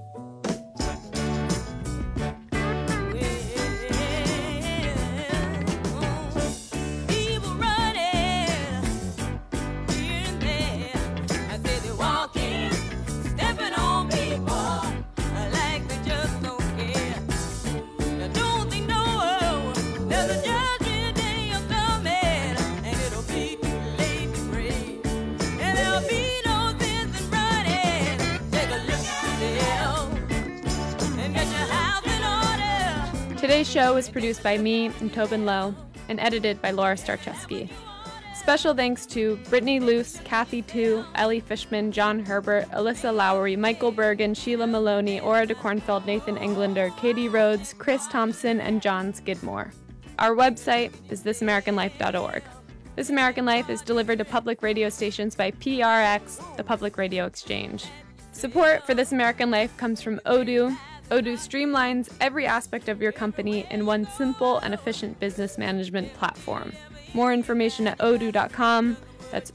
Speaker 3: Today's show was produced by me and Tobin Lowe and edited by Laura Starczewski. Special thanks to Brittany Luce, Kathy Tu, Ellie Fishman, John Herbert, Alyssa Lowry, Michael Bergen, Sheila Maloney, Ora de Kornfeld, Nathan Englander, Katie Rhodes, Chris Thompson, and John Skidmore. Our website is thisamericanlife.org. This American Life is delivered to public radio stations by PRX, the Public Radio Exchange. Support for This American Life comes from Odoo. Odoo streamlines every aspect of your company in one simple and efficient business management platform. More information at odoo.com. That's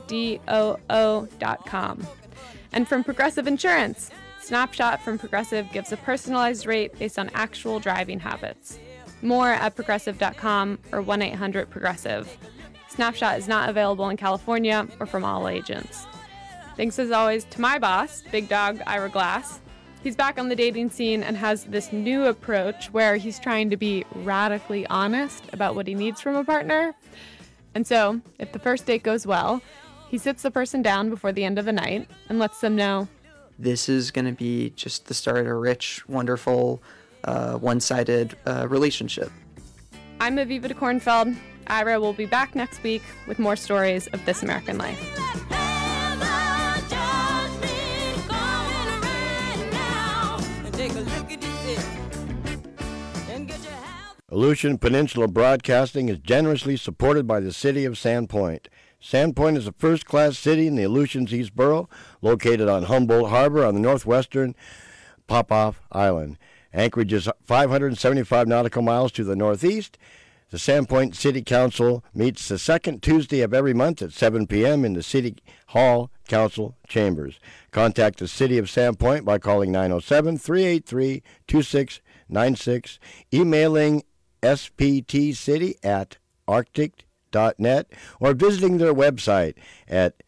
Speaker 3: ODOO.com. And from Progressive Insurance, Snapshot from Progressive gives a personalized rate based on actual driving habits. More at progressive.com or 1-800-PROGRESSIVE. Snapshot is not available in California or from all agents. Thanks as always to my boss, Big Dog Ira Glass. He's back on the dating scene and has this new approach where he's trying to be radically honest about what he needs from a partner. And so, if the first date goes well, he sits the person down before the end of the night and lets them know,
Speaker 10: this is going to be just the start of a rich, wonderful, one-sided relationship.
Speaker 3: I'm Aviva de Kornfeld. Ira will be back next week with more stories of This American Life.
Speaker 1: Aleutian Peninsula Broadcasting is generously supported by the City of Sandpoint. Sandpoint is a first-class city in the Aleutians East Borough, located on Humboldt Harbor on the northwestern Popoff Island. Anchorage is 575 nautical miles to the northeast. The Sandpoint City Council meets the second Tuesday of every month at 7 p.m. in the City Hall Council Chambers. Contact the City of Sandpoint by calling 907-383-2696, emailing sptcity@arctic.net, or visiting their website at